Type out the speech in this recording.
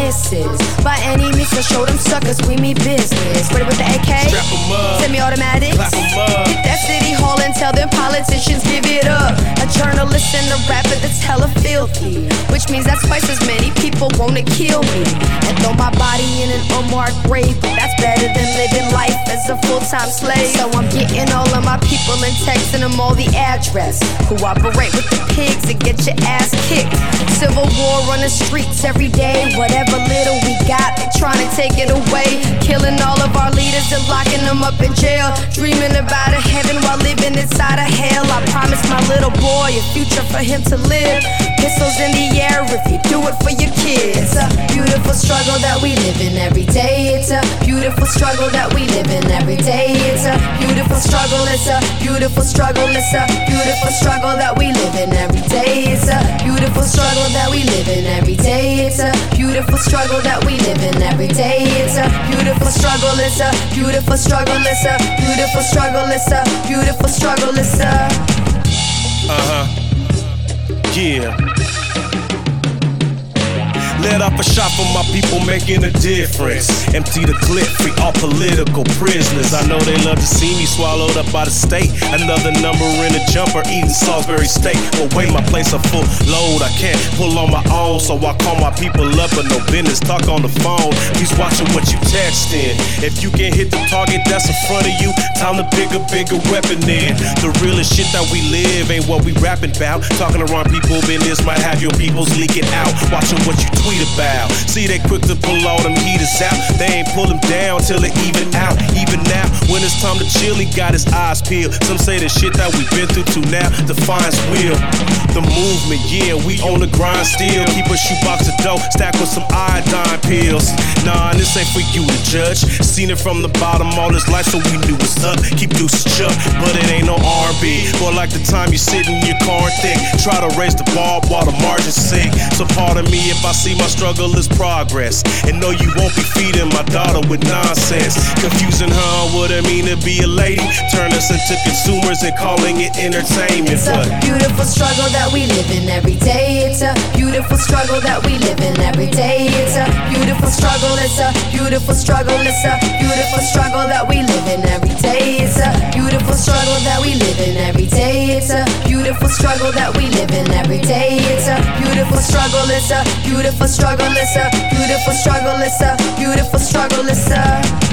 misses. By any means, so show them suckers we mean business. Ready with the AK? Strap 'em up. Semi-automatics. Clap 'em up. Hit that city hall and tell them politicians give it up. A journalist and a rapper that's hella filthy, which means that's twice as many people wanna kill me and throw my body in an unmarked grave. But that's better than living life as a full-time slave. So I'm getting all of my people and texting them all the address. Cooperate with the pigs and get your ass kicked. Civil war on the streets every day. Whatever little we got, they trying to take it away. Killing all of our leaders and locking them up in jail. Dreaming about a heaven while living inside of hell. I promised my little boy a future for him to live. Pistols in the air if you do it for your kids. It's a beautiful struggle that we live in every day. It's a beautiful struggle that we live in every day. It's a beautiful struggle. It's a beautiful struggle. It's a beautiful struggle that we live in every day. It's a beautiful struggle that we live in every day. It's a beautiful struggle that we live in every day. It's a beautiful struggle. It's a beautiful struggle. It's a beautiful struggle. It's a beautiful struggle. It's a Yeah. Let off a shot for my people making a difference. Empty the clip, free all political prisoners. I know they love to see me swallowed up by the state. Another number in a jumper, eating Salisbury steak. But wait, my place a full load, I can't pull on my own. So I call my people up, but no business, talk on the phone. Please watching what you texting. If you can hit the target that's in front of you, time to pick a bigger weapon then. The realest shit that we live ain't what we rapping about. Talking around people business might have your peoples leaking out. Watching what you tweet about. See, they quick to pull all them heaters out. They ain't pull them down till they even out. Even now, when it's time to chill, he got his eyes peeled. Some say the shit that we've been through to now defines will. The movement, yeah, we on the grind still. Keep a shoebox of dough, stacked with some iodine pills. Nah, this ain't for you to judge. Seen it from the bottom all this life, so we knew what's up. Keep deuces shut, but it ain't no R&B. Boy, like the time you sit in your car and think. Try to raise the bar while the margins sink. So pardon me if I see my struggle is progress. And no, you won't be feeding my daughter with nonsense. Confusing her on what it mean to be a lady. Turn us into consumers and calling it entertainment. It's a beautiful struggle that we live in every day. It's a beautiful struggle that we live in every day. It's a beautiful struggle. It's a beautiful struggle. It's a beautiful struggle that we live in every day. It's a beautiful struggle that we live in every day. It's a beautiful struggle that we live in every day. It's a beautiful struggle. It's a beautiful struggle. It's a beautiful struggle. It's a beautiful struggle. It's a